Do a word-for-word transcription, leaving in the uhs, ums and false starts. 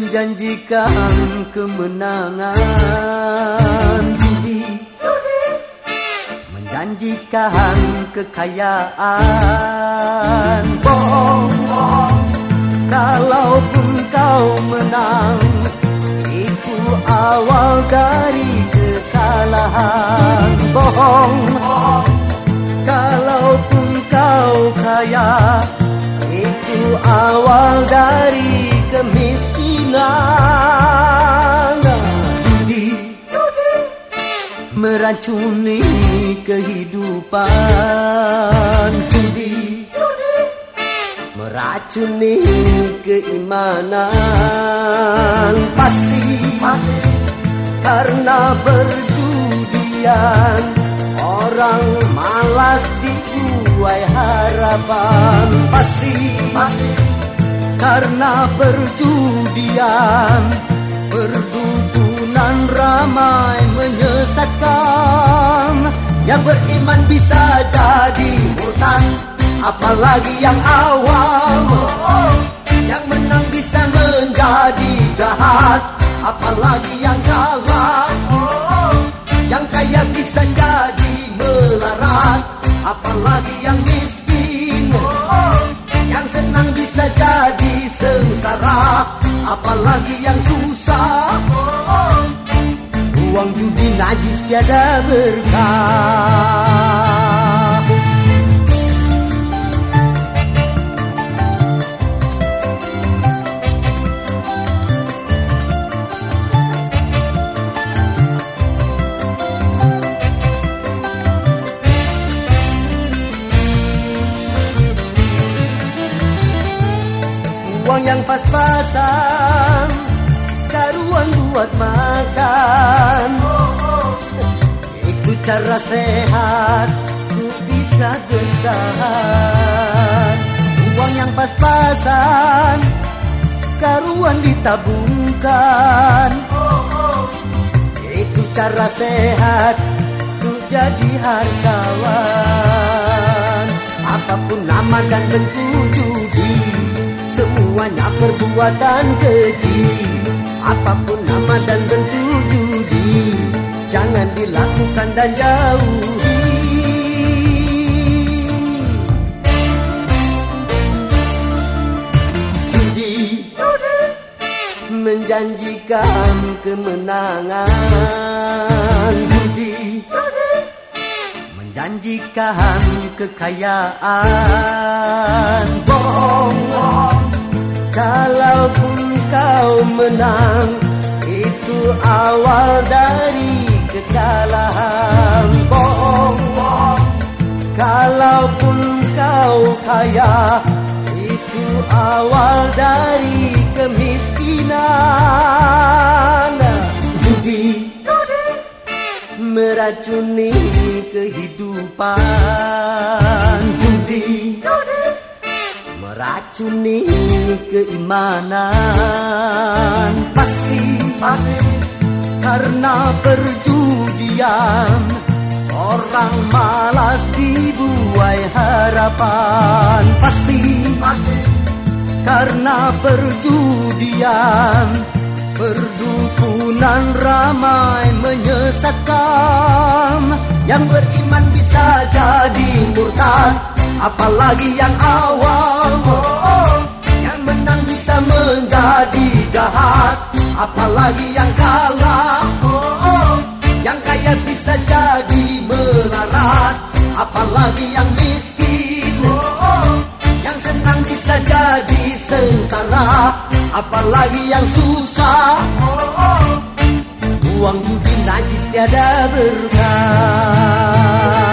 menjanjikan kemenangan judi, menjanjikan kekayaan. Bohong, kalaupun kau menang, itu awal dari kekalahan. Bohong, kalaupun kau kaya, itu awal dari kemiskinan. Judi meracuni kehidupan, judi meracuni keimanan. Pasti, pasti karena perjudian orang malas dibuai harapan. Pasti, pasti karena perjudian perdukunan ramai menyesatkan. Yang beriman bisa jadi murtad, apalagi yang awam. Yang menang bisa menjadi jahat, apalagi yang kalah. Yang kaya bisa jadi melarat, apalagi yang miskin. Yang senang bisa jadi sengsara, apalagi yang susah. Uang judi najis tiada berkah. Uang yang pas-pasan, karuan buat makan. Itu cara sehat, ku bisa bertahan. Uang yang pas-pasan, karuan ditabungkan. Itu cara sehat, ku jadi hartawan. Apapun nama dan bentuk judi, semuanya perbuatan keji. Apapun nama dan bentuk judi, jangan dilakukan dan jauhi. Judi menjanjikan kemenangan, judi menjanjikan kekayaan. Bohong, kalaupun kau menang, itu awal dari kekalahan. Bohong, kalaupun kau kaya, itu awal dari kemiskinan. Judi meracuni kehidupan, judi meracuni keimanan. Pasti, pasti karena perjudian orang malas dibuai harapan. Pasti, pasti karena perjudian perdukunan ramai menyesatkan. Yang beriman bisa jadi murtad, apalagi yang awam. Yang menang bisa menjadi jahat, apalagi yang kalah. Yang kaya bisa jadi melarat, apalagi yang miskin. Yang senang bisa jadi sengsara, apalagi yang susah. Uang judi najis tiada berkah.